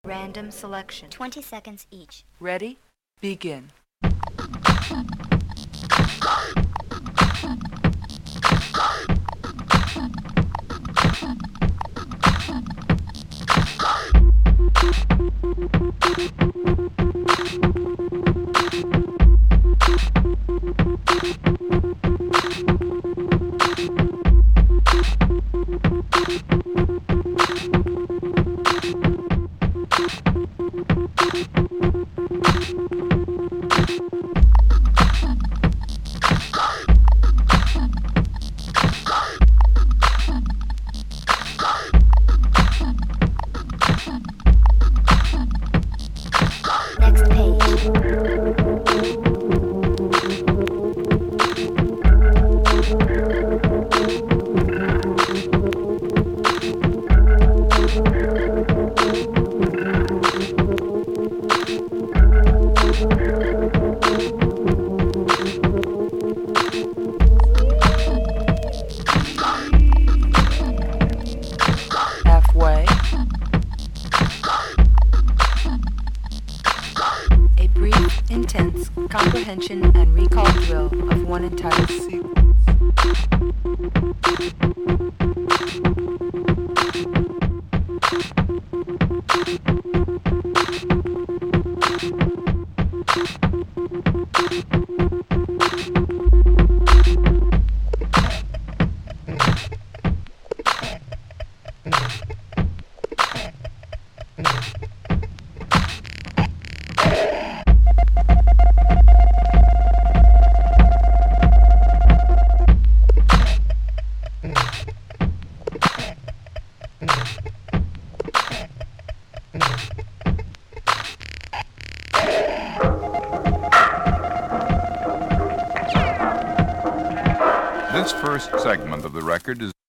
Random selection. 20 seconds each. Ready? Begin. Next page. Halfway. A brief, intense comprehension and recall drill of one entire sequence. This first segment of the record is